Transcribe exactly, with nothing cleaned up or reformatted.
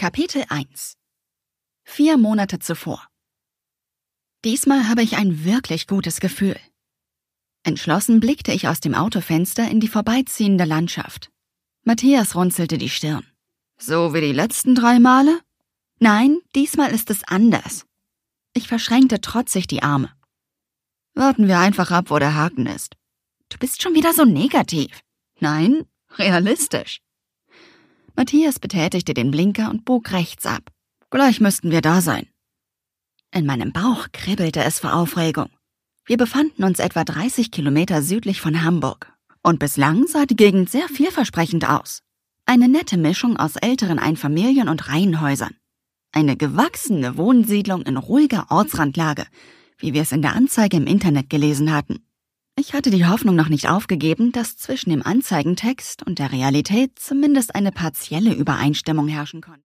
Kapitel eins. Vier Monate zuvor. Diesmal habe ich ein wirklich gutes Gefühl. Entschlossen blickte ich aus dem Autofenster in die vorbeiziehende Landschaft. Matthias runzelte die Stirn. So wie die letzten drei Male? Nein, diesmal ist es anders. Ich verschränkte trotzig die Arme. Warten wir einfach ab, wo der Haken ist. Du bist schon wieder so negativ. Nein, realistisch. Matthias betätigte den Blinker und bog rechts ab. Gleich müssten wir da sein. In meinem Bauch kribbelte es vor Aufregung. Wir befanden uns etwa dreißig Kilometer südlich von Hamburg. Und bislang sah die Gegend sehr vielversprechend aus. Eine nette Mischung aus älteren Einfamilien- und Reihenhäusern. Eine gewachsene Wohnsiedlung in ruhiger Ortsrandlage, wie wir es in der Anzeige im Internet gelesen hatten. Ich hatte die Hoffnung noch nicht aufgegeben, dass zwischen dem Anzeigentext und der Realität zumindest eine partielle Übereinstimmung herrschen konnte.